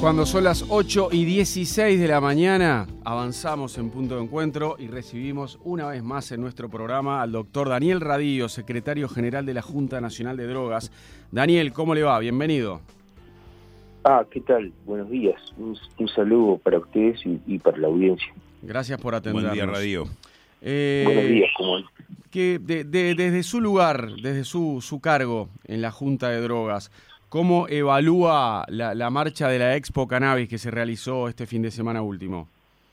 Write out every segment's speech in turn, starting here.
Cuando son las 8:16 de la mañana, avanzamos en Punto de Encuentro y recibimos una vez más en nuestro programa al doctor Daniel Radío, secretario general de la Junta Nacional de Drogas. Daniel, ¿cómo le va? Bienvenido. ¿Qué tal? Buenos días. Un saludo para ustedes y para la audiencia. Gracias por atendernos. Buen día, Radío. Buenos días, ¿cómo es? Que desde su lugar, desde su cargo en la Junta de Drogas, ¿cómo evalúa la marcha de la Expo Cannabis que se realizó este fin de semana último?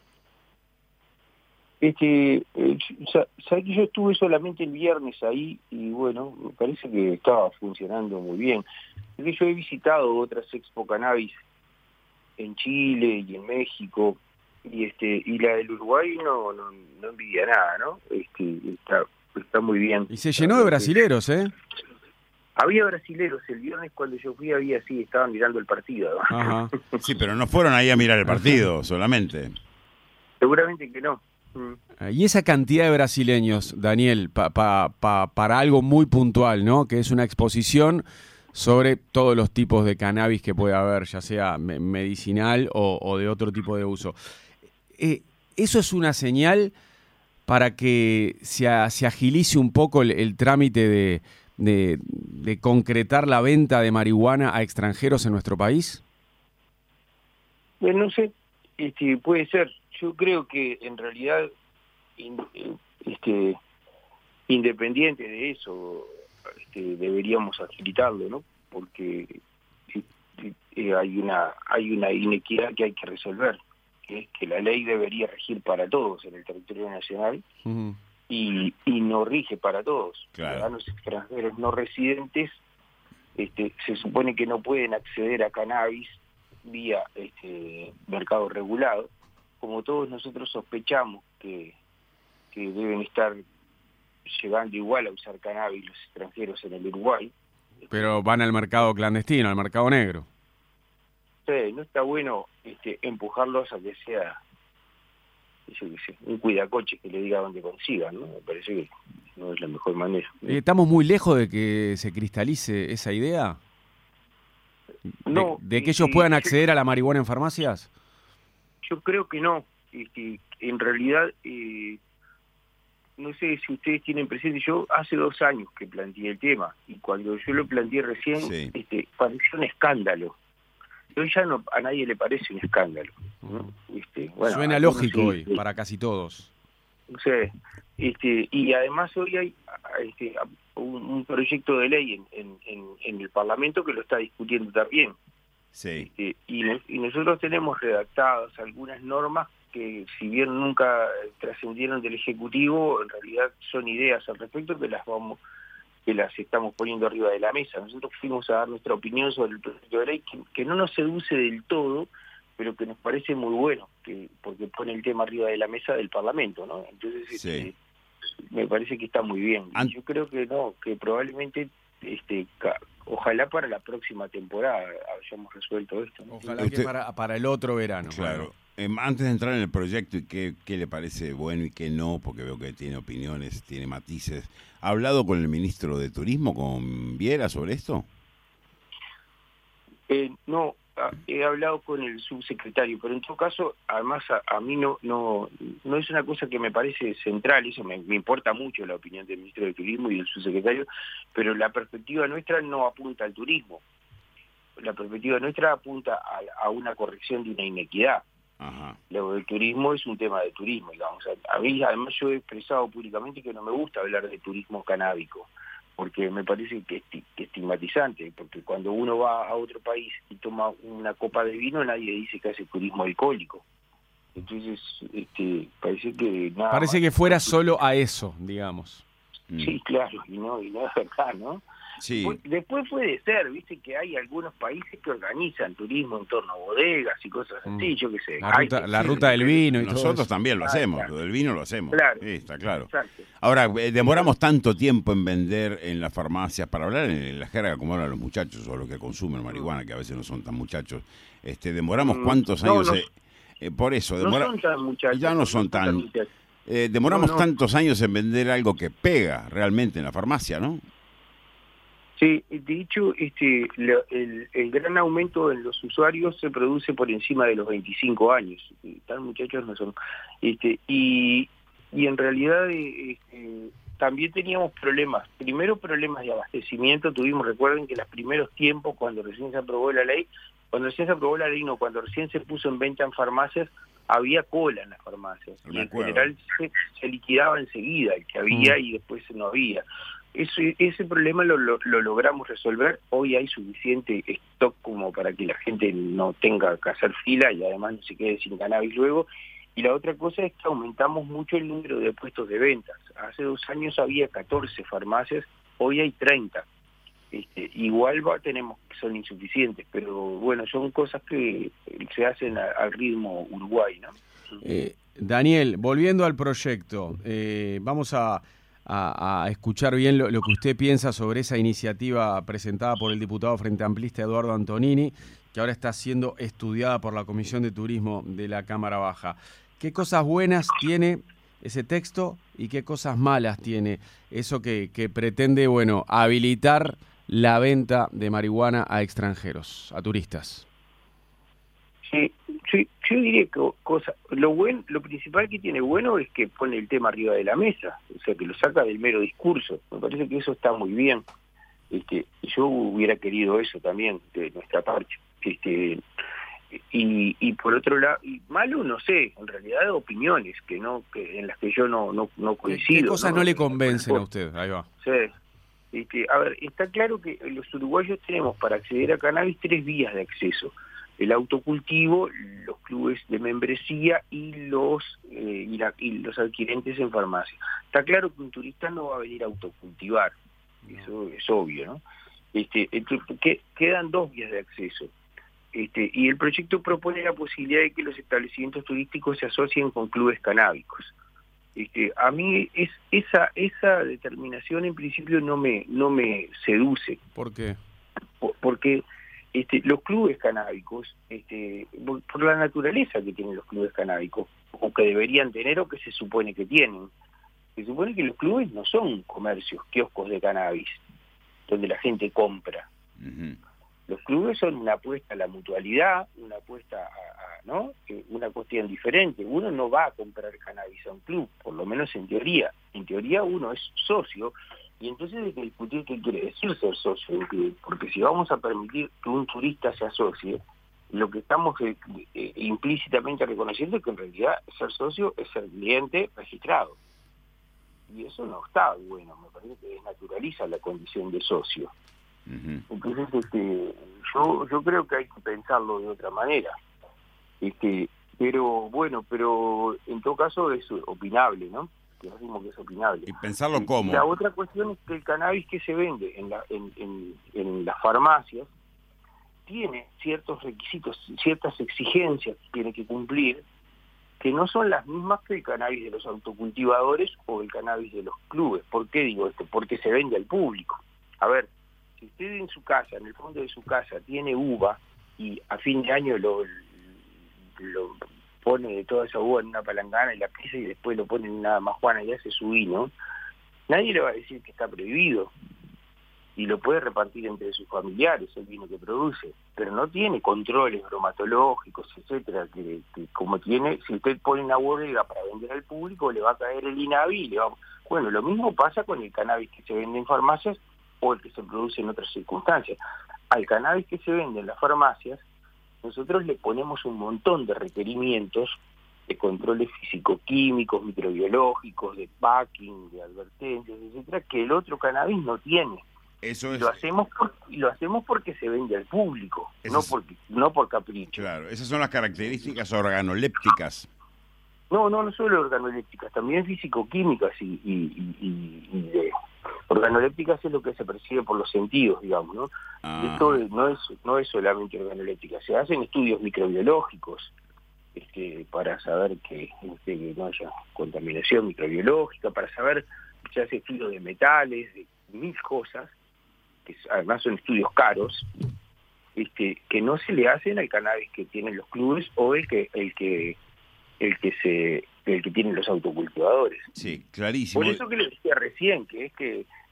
Sabés que yo estuve solamente el viernes ahí y bueno, me parece que estaba funcionando muy bien. Es que yo he visitado otras Expo Cannabis en Chile y en México y la del Uruguay no envidia nada, ¿no? Está muy bien. Y se llenó de brasileros, ¿eh? Había brasileros, el viernes cuando yo fui estaban mirando el partido, ¿no? Ajá. Sí, pero no fueron ahí a mirar el partido solamente. Seguramente que no. Y esa cantidad de brasileños, Daniel, para algo muy puntual, ¿no? Que es una exposición sobre todos los tipos de cannabis que puede haber, ya sea medicinal o de otro tipo de uso. ¿Eso es una señal para que se agilice un poco el trámite de concretar la venta de marihuana a extranjeros en nuestro país? No sé, puede ser. Yo creo que en realidad, independiente de eso, deberíamos agilitarlo, ¿no? Porque hay una inequidad que hay que resolver, que es que la ley debería regir para todos en el territorio nacional. Uh-huh. Y no rige para todos. Claro. Ciudadanos extranjeros no residentes se supone que no pueden acceder a cannabis vía mercado regulado, como todos nosotros sospechamos que deben estar llegando igual a usar cannabis los extranjeros en el Uruguay. Pero van al mercado clandestino, al mercado negro. Sí, no está bueno empujarlos a que sea un cuidacoche que le diga dónde consigan, ¿no? Me parece que no es la mejor manera. ¿Estamos muy lejos de que se cristalice esa idea? No. ¿De que ellos puedan acceder a la marihuana en farmacias? Yo creo que no. En realidad, no sé si ustedes tienen presente, yo hace 2 años que planteé el tema, y cuando yo lo planteé recién, sí, pareció un escándalo. Hoy ya a nadie le parece un escándalo, ¿no? Bueno, suena lógico hoy, para casi todos. No sé, y además hoy hay un proyecto de ley en el Parlamento que lo está discutiendo también. Sí. Y nosotros tenemos redactadas algunas normas que, si bien nunca trascendieron del Ejecutivo, en realidad son ideas al respecto que las estamos poniendo arriba de la mesa. Nosotros fuimos a dar nuestra opinión sobre el proyecto de ley que no nos seduce del todo, pero que nos parece muy bueno, porque pone el tema arriba de la mesa del Parlamento, ¿no? Entonces, sí, me parece que está muy bien. Yo creo que no, que probablemente, ojalá para la próxima temporada hayamos resuelto esto, ¿no? Ojalá que para el otro verano. Claro. Antes de entrar en el proyecto y qué le parece bueno y qué no, porque veo que tiene opiniones, tiene matices, ¿ha hablado con el ministro de Turismo, con Viera, sobre esto? No, he hablado con el subsecretario, pero en todo caso, además a mí no es una cosa que me parece central, eso me importa mucho la opinión del ministro de Turismo y del subsecretario, pero la perspectiva nuestra no apunta al turismo. La perspectiva nuestra apunta a una corrección de una inequidad. Ajá. Lo del turismo es un tema de turismo, digamos. A mí, además, yo he expresado públicamente que no me gusta hablar de turismo canábico, porque me parece que es estigmatizante, porque cuando uno va a otro país y toma una copa de vino, nadie dice que hace turismo alcohólico. Entonces, parece que nada. Parece que fuera solo a eso, digamos. Sí, claro, y no es verdad, ¿no? Sí. Después puede ser, viste, que hay algunos países que organizan turismo en torno a bodegas y cosas así, yo qué sé. La ruta del vino y nosotros todo eso. también lo hacemos, claro. Lo del vino lo hacemos. Claro. Sí, está claro. Exacto. Ahora, demoramos tanto tiempo en vender en las farmacias, para hablar en la jerga como hablan los muchachos o los que consumen marihuana, que a veces no son tan muchachos. Demoramos cuántos años... por eso, no son tan muchachos. Ya no son tan... demoramos tantos años en vender algo que pega realmente en la farmacia, ¿no? Sí, de hecho, el gran aumento en los usuarios se produce por encima de los 25 años. Tal muchachos no son. Y en realidad también teníamos problemas. Primero problemas de abastecimiento. Recuerden que los primeros tiempos, cuando recién se aprobó la ley, cuando recién se puso en venta en farmacias, había cola en las farmacias. Y en general se liquidaba enseguida el que había y después no había. Ese problema lo logramos resolver. Hoy hay suficiente stock como para que la gente no tenga que hacer fila y además no se quede sin cannabis luego. Y la otra cosa es que aumentamos mucho el número de puestos de ventas. Hace 2 años había 14 farmacias, hoy hay 30. Igual tenemos que son insuficientes, pero bueno, son cosas que se hacen al ritmo Uruguay, ¿no? Daniel, volviendo al proyecto, vamos a escuchar bien lo que usted piensa sobre esa iniciativa presentada por el diputado Frente Amplista Eduardo Antonini, que ahora está siendo estudiada por la Comisión de Turismo de la Cámara Baja. ¿Qué cosas buenas tiene ese texto y qué cosas malas tiene eso que pretende, habilitar la venta de marihuana a extranjeros, a turistas? Sí, yo diría que lo principal que tiene bueno es que pone el tema arriba de la mesa, o sea, que lo saca del mero discurso. Me parece que eso está muy bien. Yo hubiera querido eso también de nuestra parte. Y por otro lado, y malo no sé, en realidad opiniones en las que yo no coincido. ¿Qué cosas no le convencen a usted? Ahí va. Sí. A ver, está claro que los uruguayos tenemos para acceder a cannabis 3 vías de acceso: el autocultivo, los clubes de membresía y los adquirentes en farmacia. Está claro que un turista no va a venir a autocultivar, eso es obvio, ¿no? Quedan 2 vías de acceso. Y el proyecto propone la posibilidad de que los establecimientos turísticos se asocien con clubes canábicos. A mí esa determinación en principio no me seduce. ¿Por qué? Porque los clubes canábicos, por la naturaleza que tienen los clubes canábicos, o que deberían tener o que se supone que tienen, se supone que los clubes no son comercios, kioscos de cannabis, donde la gente compra. Uh-huh. Los clubes son una apuesta a la mutualidad, una apuesta ¿no? Una cuestión diferente. Uno no va a comprar cannabis a un club, por lo menos en teoría. En teoría uno es socio, y entonces hay que discutir qué quiere decir ser socio de un club, porque si vamos a permitir que un turista se asocie, lo que estamos implícitamente reconociendo es que en realidad ser socio es ser cliente registrado. Y eso no está bueno, me parece que desnaturaliza la condición de socio. Uh-huh. Entonces yo creo que hay que pensarlo de otra manera. Pero en todo caso es opinable, ¿no? Que decimos que es opinable. ¿Y pensarlo cómo? La otra cuestión es que el cannabis que se vende en las farmacias tiene ciertos requisitos, ciertas exigencias que tiene que cumplir, que no son las mismas que el cannabis de los autocultivadores o el cannabis de los clubes. ¿Por qué digo esto? Porque se vende al público. A ver, si usted en su casa, en el fondo de su casa, tiene uva y a fin de año lo pone de toda esa uva en una palangana y la pisa y después lo pone en una majuana y hace su vino, nadie le va a decir que está prohibido y lo puede repartir entre sus familiares el vino que produce, pero no tiene controles bromatológicos, etcétera, que como tiene, si usted pone una bodega para vender al público, le va a caer el INAVI y le va... Bueno, lo mismo pasa con el cannabis que se vende en farmacias o el que se produce en otras circunstancias. Al cannabis que se vende en las farmacias, nosotros le ponemos un montón de requerimientos de controles físico-químicos, microbiológicos, de packing, de advertencias, etcétera, que el otro cannabis no tiene. Eso es... Lo hacemos porque se vende al público, no por capricho. Claro, esas son las características organolépticas. No solo organolépticas, también físico-químicas y de... Organolépticas es lo que se percibe por los sentidos, digamos, ¿no? Esto no es solamente organoléptica, se hacen estudios microbiológicos para saber que no haya contaminación microbiológica, para saber, se hace estudios de metales, de 1000 cosas, que además son estudios caros, que no se le hacen al cannabis que tienen los clubes o el que tienen los autocultivadores. Sí, clarísimo. Por eso que le decía recién, que es que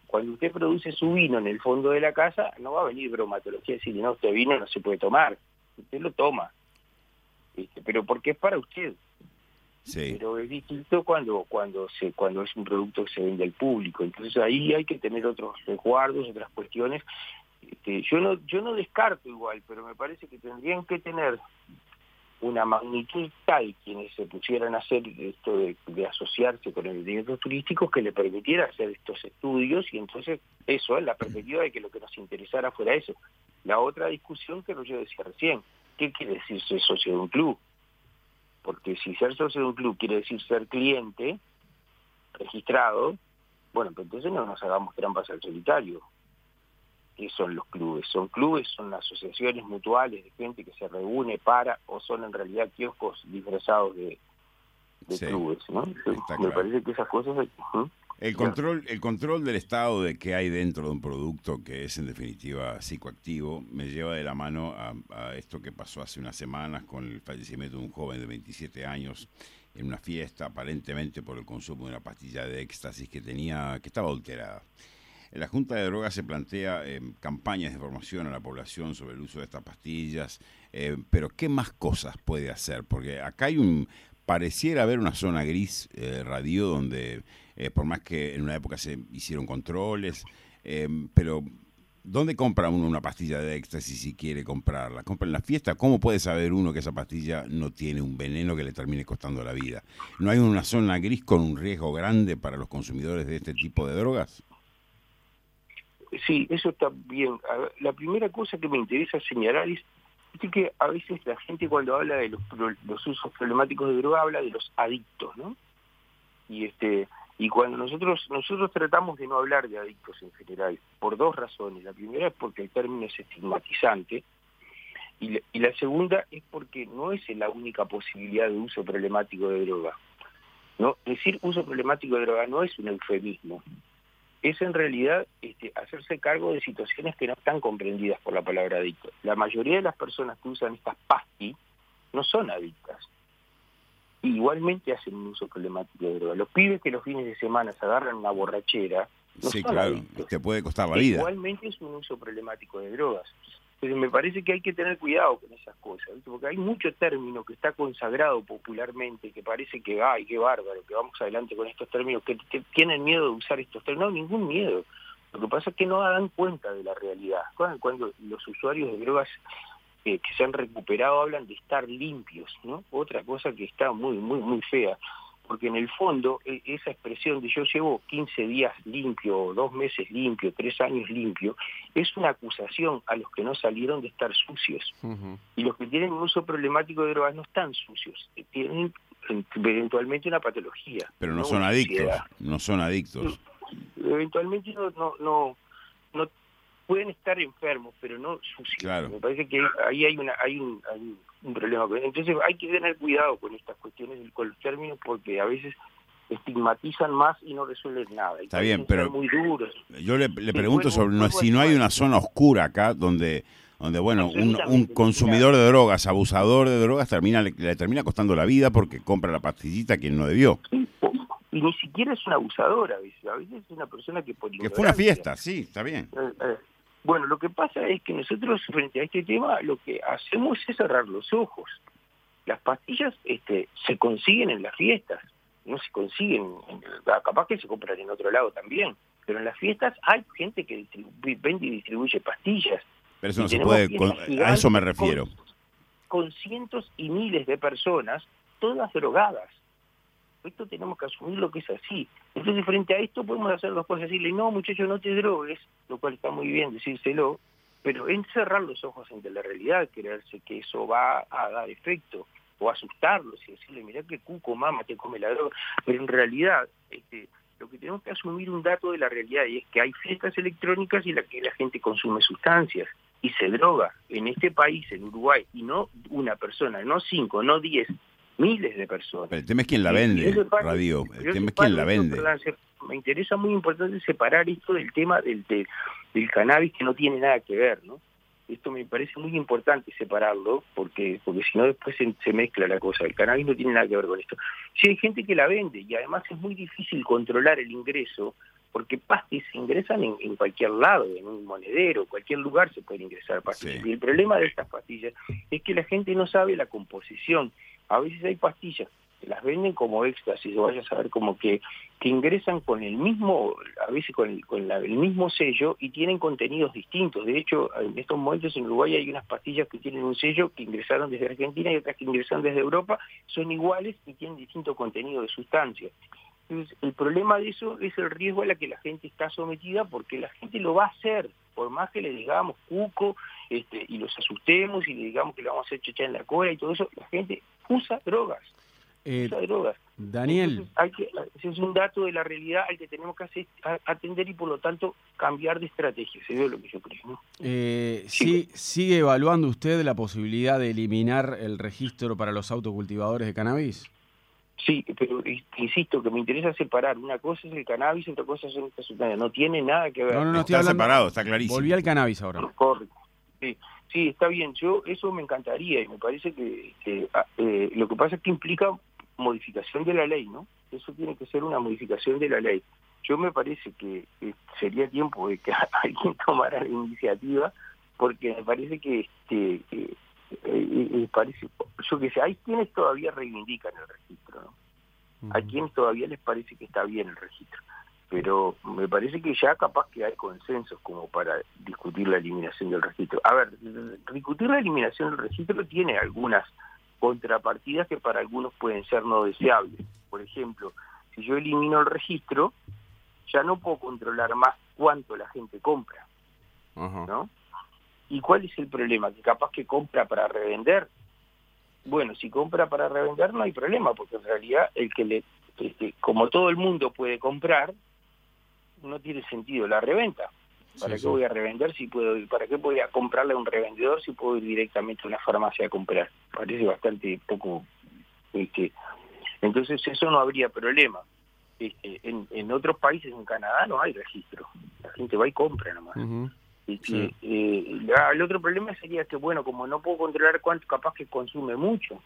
Cuando usted produce su vino en el fondo de la casa, no va a venir bromatología y decirle, no, este vino no se puede tomar. Usted lo toma, pero porque es para usted. Sí. Pero es distinto cuando es un producto que se vende al público. Entonces ahí hay que tener otros resguardos, otras cuestiones. Yo no descarto igual, pero me parece que tendrían que tener una magnitud tal quienes se pusieran a hacer esto de asociarse con el director turístico, que le permitiera hacer estos estudios, y entonces eso es la perspectiva de que lo que nos interesara fuera eso. La otra discusión que yo decía recién, ¿qué quiere decir ser socio de un club? Porque si ser socio de un club quiere decir ser cliente registrado, bueno, pues entonces no nos hagamos trampas al solitario. ¿Qué son los clubes? Son clubes, son asociaciones mutuales de gente que se reúne o son en realidad kioscos disfrazados de Sí, clubes, ¿no? Me claro. parece que esas cosas... El control del Estado de qué hay dentro de un producto que es en definitiva psicoactivo me lleva de la mano a esto que pasó hace unas semanas con el fallecimiento de un joven de 27 años en una fiesta, aparentemente por el consumo de una pastilla de éxtasis que estaba adulterada. La Junta de Drogas se plantea campañas de formación a la población sobre el uso de estas pastillas, pero ¿qué más cosas puede hacer? Porque acá pareciera haber una zona gris, radio, donde por más que en una época se hicieron controles, pero ¿dónde compra uno una pastilla de éxtasis si quiere comprarla? ¿Compra en la fiesta? ¿Cómo puede saber uno que esa pastilla no tiene un veneno que le termine costando la vida? ¿No hay una zona gris con un riesgo grande para los consumidores de este tipo de drogas? Sí, eso está bien. La primera cosa que me interesa señalar es que a veces la gente cuando habla de los usos problemáticos de droga habla de los adictos, ¿no? Y cuando nosotros tratamos de no hablar de adictos en general, por dos razones. La primera es porque el término es estigmatizante, y la segunda es porque no es la única posibilidad de uso problemático de droga, ¿no? Decir uso problemático de droga no es un eufemismo. Es en realidad hacerse cargo de situaciones que no están comprendidas por la palabra adicto. La mayoría de las personas que usan estas pastillas no son adictas. Igualmente hacen un uso problemático de droga. Los pibes que los fines de semana se agarran una borrachera no Sí, son claro, adictos. te puede costar la vida. Igualmente es un uso problemático de drogas. Pero me parece que hay que tener cuidado con esas cosas, ¿viste? Porque hay mucho término que está consagrado popularmente, que parece que, ¡ay, qué bárbaro, que vamos adelante con estos términos, que tienen miedo de usar estos términos! No, ningún miedo. Lo que pasa es que no dan cuenta de la realidad. Cuando los usuarios de drogas que se han recuperado hablan de estar limpios, ¿no? Otra cosa que está muy, muy, muy fea. Porque en el fondo, esa expresión de yo llevo 15 días limpio, 2 meses limpio, 3 años limpio, es una acusación a los que no salieron de estar sucios. Uh-huh. Y los que tienen un uso problemático de drogas no están sucios, tienen eventualmente una patología. Pero no son adictos, no son adictos. Eventualmente no pueden estar enfermos, pero no sucios. Claro. Me parece que ahí hay un problema. Entonces hay que tener cuidado con estas cuestiones, con los términos, porque a veces estigmatizan más y no resuelven nada. Está bien, pero muy duros. Yo le pregunto sobre si no hay una zona oscura acá donde bueno, un consumidor de drogas, abusador de drogas, le termina costando la vida porque compra la pastillita a quien no debió. Sí, y ni siquiera es un abusador a veces es una persona que por que fue una fiesta, sí, está bien. Bueno, lo que pasa es que nosotros frente a este tema lo que hacemos es cerrar los ojos. Las pastillas se consiguen en las fiestas, no se consiguen, capaz que se compran en otro lado también, pero en las fiestas hay gente que vende y distribuye pastillas. Pero eso no se puede, a eso me refiero. Con cientos y miles de personas, todas drogadas. Esto tenemos que asumir lo que es así. Entonces, frente a esto podemos hacer dos cosas, decirle, no, muchacho, no te drogues, lo cual está muy bien decírselo, pero encerrar los ojos ante la realidad, creerse que eso va a dar efecto, o asustarlos y decirle, mirá que cuco, mamá, te come la droga. Pero en realidad, lo que tenemos que asumir un dato de la realidad, y es que hay fiestas electrónicas y que la gente consume sustancias y se droga en este país, en Uruguay, y no una persona, no 5, no 10, miles de personas. Pero el tema es quién la vende, Radio. El tema es quién la vende. Me interesa muy importante separar esto del tema del cannabis, que no tiene nada que ver, ¿no? Esto me parece muy importante separarlo, porque si no después se mezcla la cosa. El cannabis no tiene nada que ver con esto. Si hay gente que la vende, y además es muy difícil controlar el ingreso, porque pastis se ingresan en cualquier lado, en un monedero, cualquier lugar se puede ingresar pastillas. Sí. Y el problema de estas pastillas es que la gente no sabe la composición. A veces hay pastillas que las venden como éxtasis, o vaya a saber como que ingresan con el mismo, a veces con el mismo sello, y tienen contenidos distintos. De hecho, en estos momentos en Uruguay hay unas pastillas que tienen un sello que ingresaron desde Argentina y otras que ingresaron desde Europa, son iguales y tienen distinto contenido de sustancia. Entonces, el problema de eso es el riesgo a la que la gente está sometida, porque la gente lo va a hacer, por más que le digamos cuco, y los asustemos y le digamos que le vamos a hacer chachá en la cola y todo eso, la gente usa drogas. Daniel. Entonces, ese es un dato de la realidad al que tenemos que atender y por lo tanto cambiar de estrategia, eso es lo que yo creo, ¿no? ¿Sigue evaluando usted la posibilidad de eliminar el registro para los autocultivadores de cannabis? Sí, pero insisto que me interesa separar. Una cosa es el cannabis, otra cosa son estas sustancias. No tiene nada que ver. No, está separado, está clarísimo. Volví al cannabis ahora. Correcto. Sí, está bien. Eso me encantaría y me parece que lo que pasa es que implica modificación de la ley, ¿no? Eso tiene que ser una modificación de la ley. Yo me parece que sería tiempo de que alguien tomara la iniciativa, porque me parece que parece, yo que sé, hay quienes todavía reivindican el registro, ¿no? Hay quienes todavía les parece que está bien el registro, pero me parece que ya capaz que hay consensos como para discutir la eliminación del registro. A ver, discutir la eliminación del registro tiene algunas contrapartidas que para algunos pueden ser no deseables. Por ejemplo, si yo elimino el registro, ya no puedo controlar más cuánto la gente compra, ¿no? ¿Y cuál es el problema? Que capaz que compra para revender. Bueno, si compra para revender no hay problema, porque en realidad como todo el mundo puede comprar, no tiene sentido la reventa. ¿Para qué voy a revender si puedo ir? ¿Para qué voy a comprarle a un revendedor si puedo ir directamente a una farmacia a comprar? Parece bastante poco. Entonces eso no habría problema. En otros países, en Canadá, no hay registro. La gente va y compra nomás. El otro problema sería que, bueno, como no puedo controlar cuánto, capaz que consume mucho.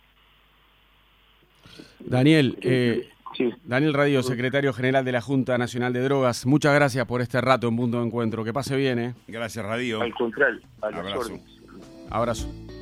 Daniel, Daniel Radio, secretario general de la Junta Nacional de Drogas, muchas gracias por este rato en Punto de Encuentro. Que pase bien, ¿eh? Gracias, Radio. Al contrario, a las Abrazo. órdenes. Abrazo.